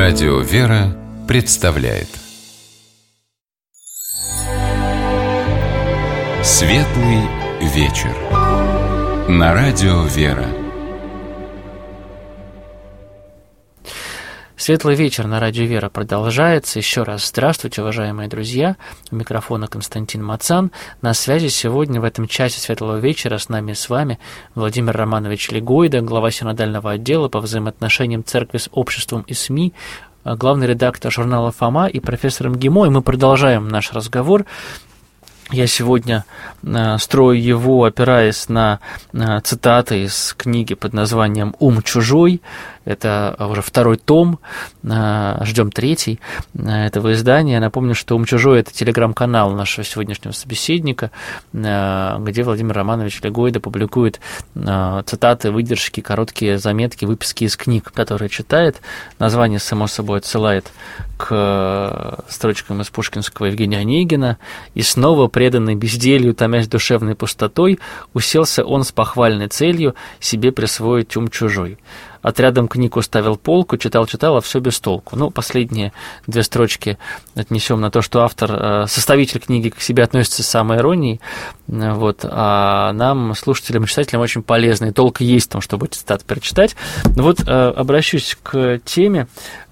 Радио «Вера» представляет Светлый вечер на Радио «Вера». Светлый вечер на Радио «Вера» продолжается. Еще раз здравствуйте, уважаемые друзья. У микрофона Константин Мацан. На связи сегодня в этом часе Светлого вечера с нами и с вами Владимир Романович Легойда, глава синодального отдела по взаимоотношениям церкви с обществом и СМИ, главный редактор журнала «Фома» и профессор МГИМО. И мы продолжаем наш разговор. Я сегодня строю его, опираясь на цитаты из книги под названием «Ум чужой». Это уже второй том, ждем третий этого издания. Напомню, что «Ум чужой» — это телеграм-канал нашего сегодняшнего собеседника, где Владимир Романович Легойда публикует цитаты, выдержки, короткие заметки, выписки из книг, которые читает. Название, само собой, отсылает к строчкам из пушкинского Евгения Онегина. «И снова, преданный безделью, томясь душевной пустотой, уселся он с похвальной целью себе присвоить ум чужой. Отрядом книг уставил полку, читал, а все без толку». Ну, последние две строчки отнесем на то, что автор, составитель книги к себе относится с самоиронией, вот, а нам, слушателям и читателям, очень полезно, и толк есть в том, чтобы эти цитаты перечитать. Вот обращусь к теме,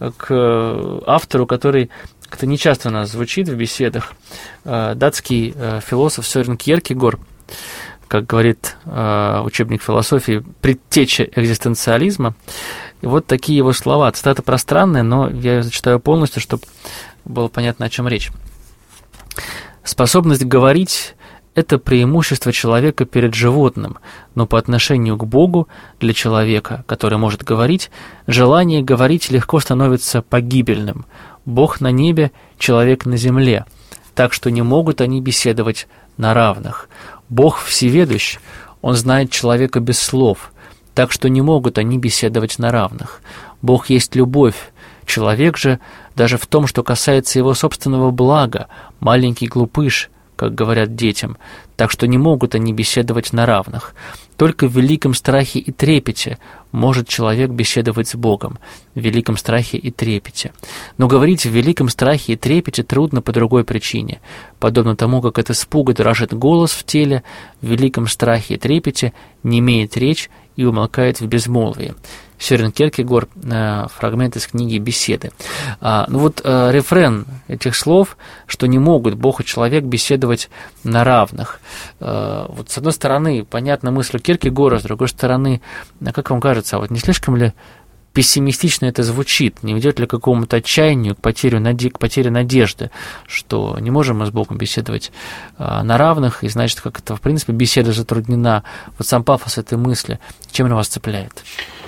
к автору, который как-то нечасто у нас звучит в беседах, датский философ Сёрен Кьеркегор, как говорит учебник философии, предтеча экзистенциализма. И вот такие его слова. Цитата пространная, но я ее зачитаю полностью, чтобы было понятно, о чем речь. «Способность говорить – это преимущество человека перед животным, но по отношению к Богу для человека, который может говорить, желание говорить легко становится погибельным. Бог на небе, человек на земле, так что не могут они беседовать на равных. Бог всеведущ, Он знает человека без слов, так что не могут они беседовать на равных. Бог есть любовь, человек же, даже в том, что касается его собственного блага, маленький глупыш, как говорят детям, так что не могут они беседовать на равных. Только в великом страхе и трепете может человек беседовать с Богом, в великом страхе и трепете. Но говорить в великом страхе и трепете трудно по другой причине. Подобно тому, как от испуга дрожит голос в теле, в великом страхе и трепете немеет речь и умолкает в безмолвии». Сёрен Кьеркегор, фрагмент из книги «Беседы». Рефрен этих слов, что не могут Бог и человек беседовать на равных. С одной стороны, понятна мысль Кьеркегора, с другой стороны, как вам кажется, не слишком ли пессимистично это звучит? Не ведет ли к какому-то отчаянию, к потере надежды, что не можем мы с Богом беседовать на равных, и значит, как это, в принципе, беседа затруднена? Вот сам пафос этой мысли, чем она вас цепляет?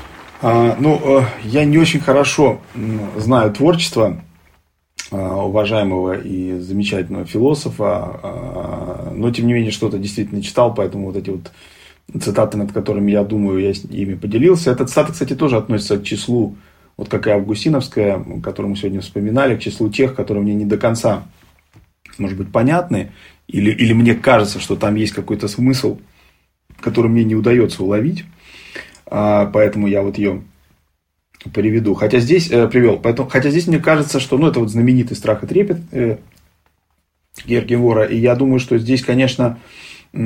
Я не очень хорошо знаю творчество уважаемого и замечательного философа, но, тем не менее, что-то действительно читал, поэтому вот эти вот цитаты, над которыми, я думаю, я ими поделился. Эта цитата, кстати, тоже относится к числу, вот как и Августиновская, которую мы сегодня вспоминали, к числу тех, которые мне не до конца, может быть, понятны, или мне кажется, что там есть какой-то смысл, который мне не удается уловить. Поэтому я вот ее приведу. Хотя здесь мне кажется, что это вот знаменитый страх и трепет Кьеркегора. И я думаю, что здесь, конечно, как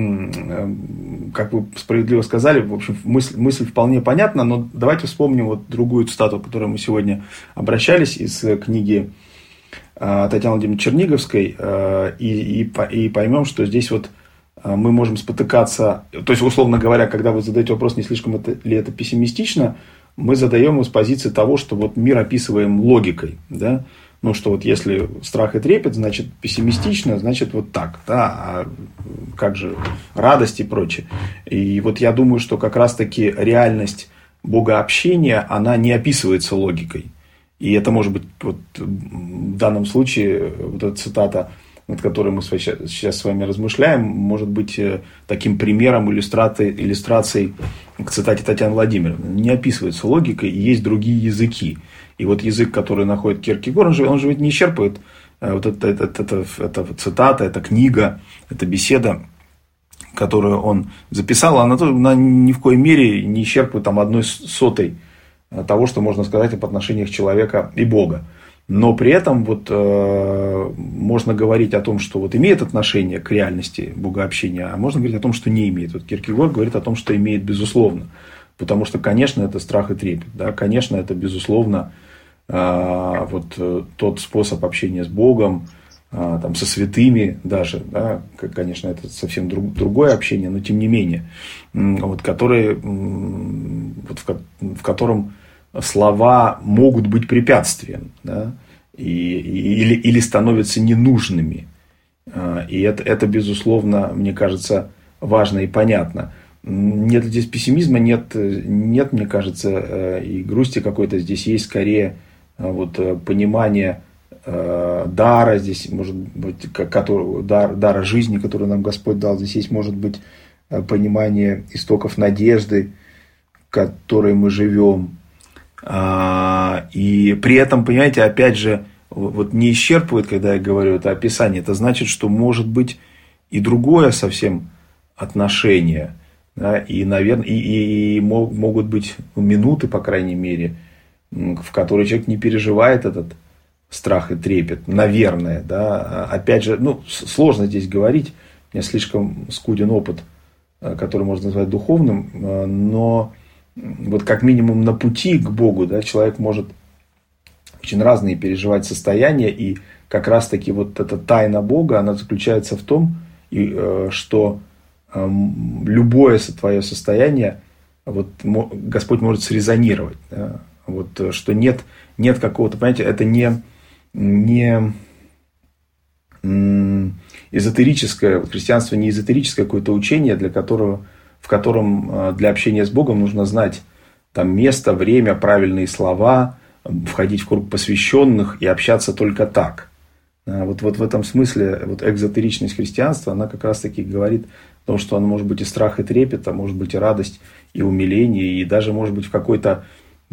вы справедливо сказали, в общем, мысль вполне понятна. Но давайте вспомним вот другую цитату, к которой мы сегодня обращались, из книги Татьяны Владимировны Черниговской. И поймем, что здесь вот мы можем спотыкаться, то есть, условно говоря, когда вы задаете вопрос, не слишком ли это пессимистично, мы задаем его с позиции того, что вот мир описываем логикой, да, что вот если страх и трепет, значит пессимистично, значит вот так, да, а как же радость и прочее. И вот я думаю, что как раз-таки реальность богообщения, она не описывается логикой. И это может быть вот в данном случае вот эта цитата, над которой мы сейчас с вами размышляем, может быть таким примером, иллюстрацией к цитате Татьяны Владимировны. Не описывается логикой, и есть другие языки. И вот язык, который находит Кьеркегор, он же ведь не исчерпывает вот эта цитата, эта книга, эта беседа, которую он записал, она ни в коей мере не исчерпывает 1/100 того, что можно сказать об отношениях человека и Бога. Но при этом вот, можно говорить о том, что вот имеет отношение к реальности богообщения, а можно говорить о том, что не имеет. Вот Киркегор говорит о том, что имеет безусловно. Потому что, конечно, это страх и трепет. Да? Конечно, это, безусловно, вот тот способ общения с Богом, там, со святыми даже, да, конечно, это совсем другое общение, но тем не менее, вот, которые, вот, в котором слова могут быть препятствием, да, или становятся ненужными. И это, безусловно, мне кажется, важно и понятно. Нет здесь пессимизма, нет, мне кажется, и грусти какой-то. Здесь есть скорее вот, понимание дара, здесь может быть дара жизни, который нам Господь дал. Здесь есть, может быть, понимание истоков надежды, в которой мы живем. И при этом, понимаете, опять же, вот не исчерпывает, когда я говорю это описание, это значит, что может быть и другое совсем отношение. Да, и, наверное, и могут быть минуты, по крайней мере, в которые человек не переживает этот страх и трепет, наверное, да. Опять же, сложно здесь говорить, у меня слишком скуден опыт, который можно назвать духовным, но вот как минимум на пути к Богу, да, человек может очень разные переживать состояния, и как раз таки вот эта тайна Бога, она заключается в том, что любое твое состояние вот, Господь может срезонировать. Да? Вот, что нет какого-то, понимаете, это не эзотерическое, христианство не эзотерическое какое-то учение, в котором для общения с Богом нужно знать там место, время, правильные слова, входить в круг посвященных и общаться только так. Вот в этом смысле вот экзотеричность христианства, она как раз таки говорит о том, что оно может быть и страх, и трепет, а может быть и радость, и умиление, и даже может быть в какой-то,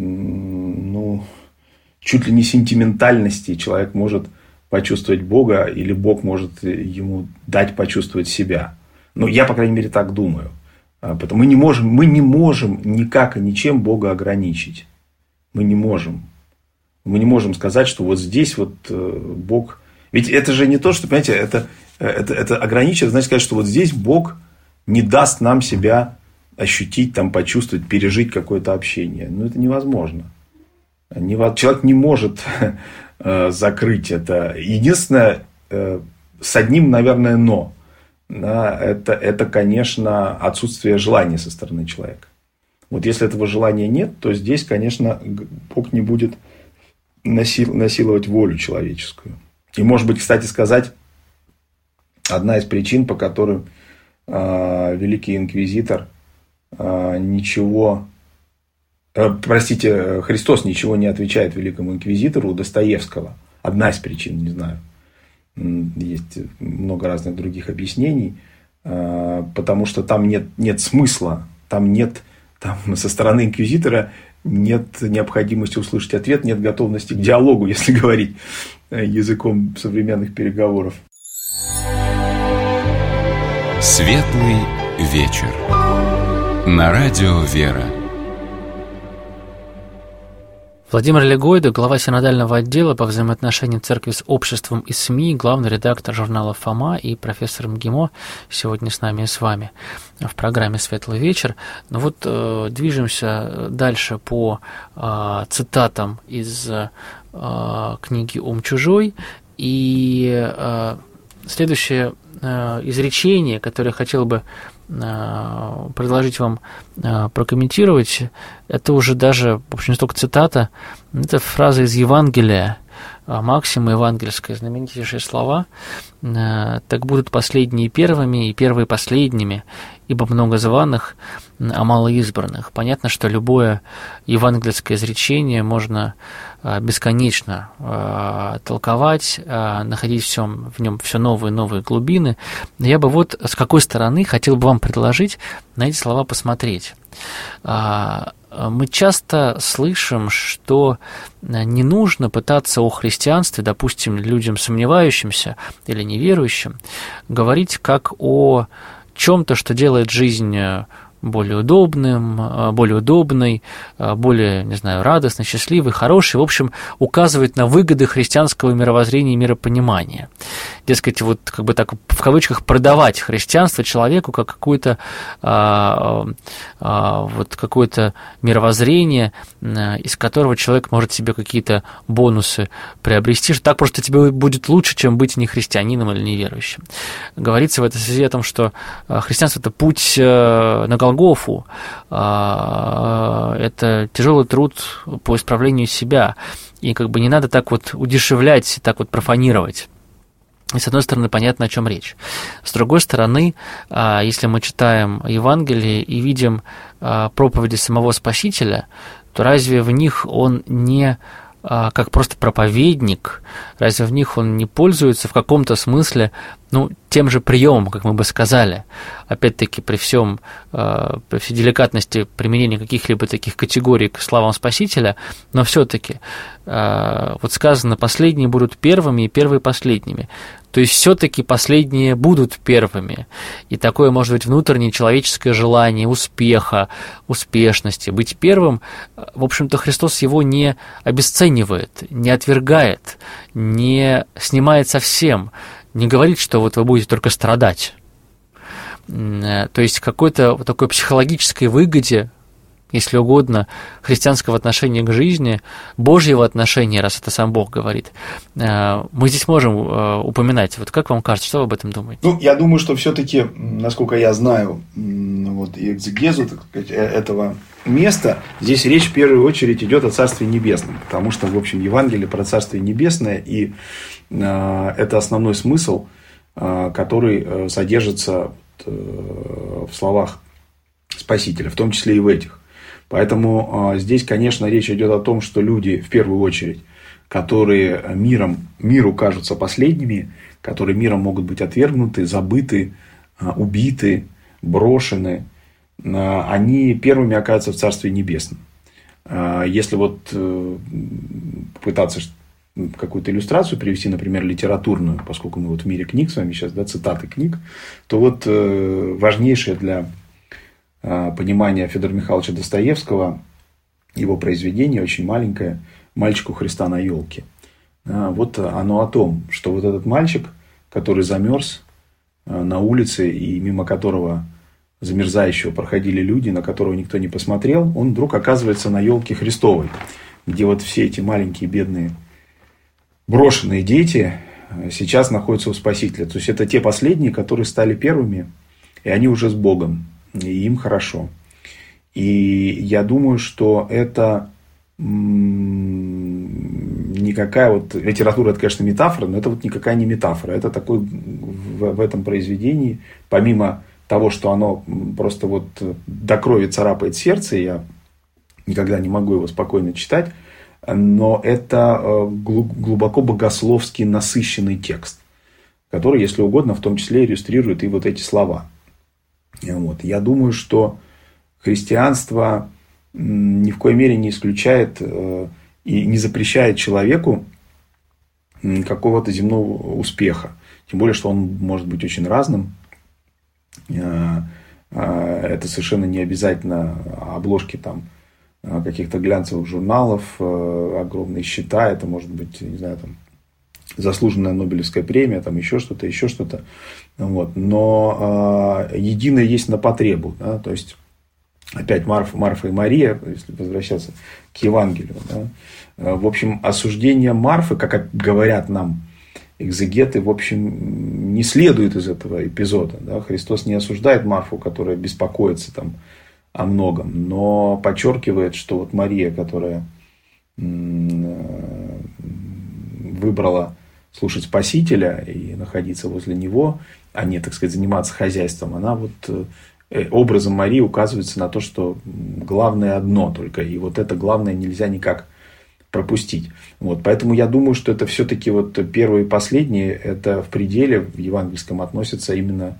чуть ли не сентиментальности человек может почувствовать Бога, или Бог может ему дать почувствовать себя. Я, по крайней мере, так думаю. Мы не можем никак и ничем Бога ограничить. Мы не можем. Мы не можем сказать, что вот здесь вот Бог... Ведь это же не то, что, понимаете, это ограничивает, значит сказать, что вот здесь Бог не даст нам себя ощутить, там, почувствовать, пережить какое-то общение. Это невозможно. Человек не может закрыть это. Единственное, с одним, наверное, но. Да, это, конечно, отсутствие желания со стороны человека. Вот если этого желания нет, то здесь, конечно, Бог не будет насиловать волю человеческую. И, может быть, кстати сказать, одна из причин, по которым великий инквизитор Христос ничего не отвечает великому инквизитору Достоевского. Одна из причин, не знаю. Есть много разных других объяснений, потому что там нет смысла, там со стороны инквизитора нет необходимости услышать ответ, нет готовности к диалогу, если говорить языком современных переговоров. Светлый вечер. На радио «Вера». Владимир Легойда, глава синодального отдела по взаимоотношениям церкви с обществом и СМИ, главный редактор журнала «Фома» и профессор МГИМО сегодня с нами и с вами в программе «Светлый вечер». Движемся дальше по цитатам из книги «Ум чужой». И следующее изречение, которое я хотел бы предложить вам прокомментировать, это уже даже, в общем, не столько цитата, это фраза из Евангелия, максима евангельская, знаменитейшие слова: «Так будут последние первыми, и первые последними, ибо много званых, а мало избранных». Понятно, что любое евангельское изречение можно бесконечно толковать, находить в нем все новые и новые глубины. Я бы вот с какой стороны хотел бы вам предложить на эти слова посмотреть. Мы часто слышим, что не нужно пытаться о христианстве, допустим, людям сомневающимся или неверующим, говорить как о чем-то, что делает жизнь более удобной, более, не знаю, радостной, счастливой, хорошей, в общем, указывает на выгоды христианского мировоззрения и миропонимания. Дескать, вот как бы так в кавычках продавать христианство человеку как какое-то мировоззрение, из которого человек может себе какие-то бонусы приобрести, что так просто тебе будет лучше, чем быть не христианином или неверующим. Говорится в этой связи о том, что христианство – это путь на Голгофу, это тяжелый труд по исправлению себя, и как бы не надо так вот удешевлять, так вот профанировать. И, с одной стороны, понятно, о чем речь. С другой стороны, если мы читаем Евангелие и видим проповеди самого Спасителя, то разве в них он не как просто проповедник, разве в них он не пользуется в каком-то смысле, тем же приемом, как мы бы сказали, опять-таки при всей деликатности применения каких-либо таких категорий к словам Спасителя, но все-таки вот сказано, последние будут первыми и первые последними. То есть все-таки последние будут первыми. И такое может быть внутреннее человеческое желание успеха, успешности. Быть первым, в общем-то, Христос его не обесценивает, не отвергает, не снимает совсем, не говорит, что вот вы будете только страдать. То есть какой-то вот такой психологической выгоде, если угодно, христианского отношения к жизни, Божьего отношения, раз это сам Бог говорит, мы здесь можем упоминать. Вот как вам кажется, что вы об этом думаете? Я думаю, что все-таки, насколько я знаю, и экзегезу, так сказать, этого места, здесь речь в первую очередь идет о Царстве Небесном, потому что, в общем, Евангелие про Царствие Небесное, и это основной смысл, который содержится в словах Спасителя, в том числе и в этих. Поэтому здесь, конечно, речь идет о том, что люди, в первую очередь, которые миру кажутся последними, которые миром могут быть отвергнуты, забыты, убиты, брошены, они первыми оказываются в Царстве Небесном. Если вот попытаться какую-то иллюстрацию привести, например, литературную, поскольку мы вот в мире книг с вами сейчас, цитаты книг, то вот важнейшее для понимания Федора Михайловича Достоевского, его произведение очень маленькое «Мальчик у Христа на елке». Вот оно о том, что вот этот мальчик, который замерз на улице и мимо которого замерзающего проходили люди, на которого никто не посмотрел, он вдруг оказывается на елке Христовой, где вот все эти маленькие бедные брошенные дети сейчас находятся у Спасителя. То есть это те последние, которые стали первыми, и они уже с Богом. И им хорошо. И я думаю, что это никакая вот литература, это, конечно, метафора, но это вот никакая не метафора. Это такой в этом произведении, помимо того, что оно просто вот до крови царапает сердце, я никогда не могу его спокойно читать, но это глубоко богословский насыщенный текст, который, если угодно, в том числе иллюстрирует и вот эти слова. Вот. Я думаю, что христианство ни в коей мере не исключает и не запрещает человеку какого-то земного успеха. Тем более, что он может быть очень разным. Это совершенно не обязательно обложки там каких-то глянцевых журналов, огромные счета. Это может быть, не знаю, там, заслуженная Нобелевская премия, там еще что-то. Вот. Но единое есть на потребу. Да? То есть, опять Марфа и Мария, если возвращаться к Евангелию. Да? В общем, осуждение Марфы, как говорят нам экзегеты, в общем, не следует из этого эпизода. Да? Христос не осуждает Марфу, которая беспокоится там о многом, но подчеркивает, что вот Мария, которая выбрала слушать Спасителя и находиться возле него, а не, так сказать, заниматься хозяйством, она вот образом Марии указывается на то, что главное одно только, и вот это главное нельзя никак пропустить. Вот, поэтому я думаю, что это все-таки вот первые и последние, это в пределе в евангельском относятся именно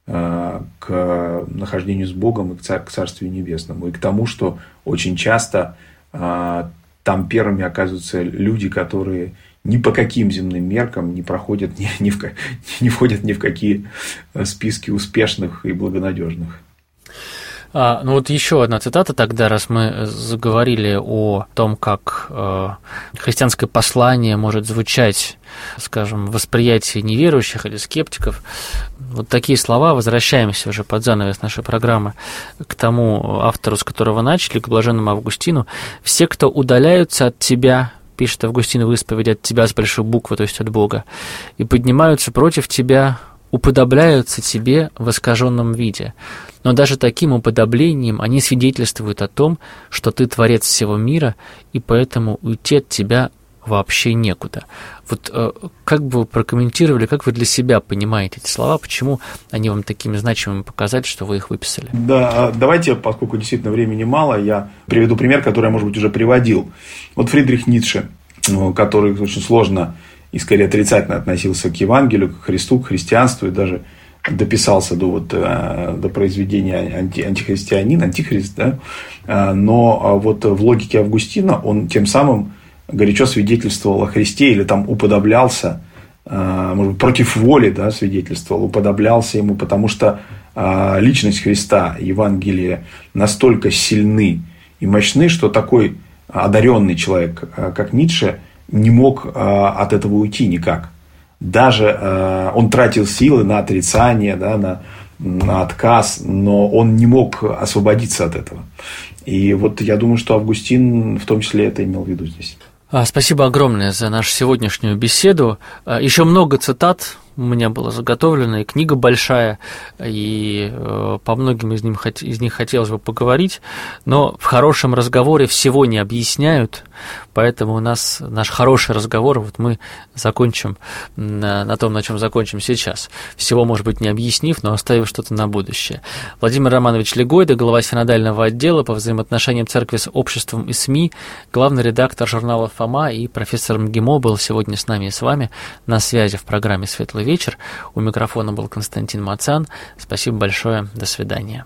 к нахождению с Богом и к Царствию Небесному, и к тому, что очень часто там первыми оказываются люди, которые ни по каким земным меркам не проходят, не входят ни в какие списки успешных и благонадежных. Ну вот еще одна цитата тогда, раз мы заговорили о том, как христианское послание может звучать, скажем, в восприятии неверующих или скептиков. Вот такие слова, возвращаемся уже под занавес нашей программы к тому автору, с которого начали, к блаженному Августину. «Все, кто удаляются от тебя, пишет Августин в исповеди, от тебя с большой буквы, то есть от Бога, и поднимаются против тебя, уподобляются тебе в искаженном виде. Но даже таким уподоблением они свидетельствуют о том, что ты творец всего мира, и поэтому уйти от тебя вообще некуда». Вот как бы вы прокомментировали, как вы для себя понимаете эти слова, почему они вам такими значимыми показали, что вы их выписали? Да, давайте, поскольку действительно времени мало, я приведу пример, который я, может быть, уже приводил. Вот Фридрих Ницше, который очень сложно и скорее отрицательно относился к Евангелию, к Христу, к христианству, и даже дописался до произведения антихрист, да? Но вот в логике Августина он тем самым горячо свидетельствовал о Христе или там уподоблялся, может быть, против воли, да, свидетельствовал, уподоблялся ему, потому что личность Христа, Евангелие настолько сильны и мощны, что такой одаренный человек, как Ницше, не мог от этого уйти никак. Даже он тратил силы на отрицание, да, на отказ, но он не мог освободиться от этого. И вот я думаю, что Августин в том числе это имел в виду здесь. Спасибо огромное за нашу сегодняшнюю беседу. Еще много цитат у меня было заготовлено, и книга большая, и по многим из них хотелось бы поговорить, но в хорошем разговоре всего не объясняют, поэтому у нас наш хороший разговор, вот мы закончим на том, на чем закончим сейчас. Всего, может быть, не объяснив, но оставив что-то на будущее. Владимир Романович Легойда, глава синодального отдела по взаимоотношениям церкви с обществом и СМИ, главный редактор журнала «Фома» и профессор МГИМО был сегодня с нами и с вами на связи в программе «Светлый вечер». У микрофона был Константин Мацан. Спасибо большое. До свидания.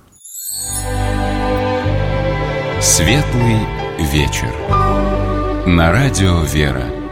Светлый вечер. На радио «Вера».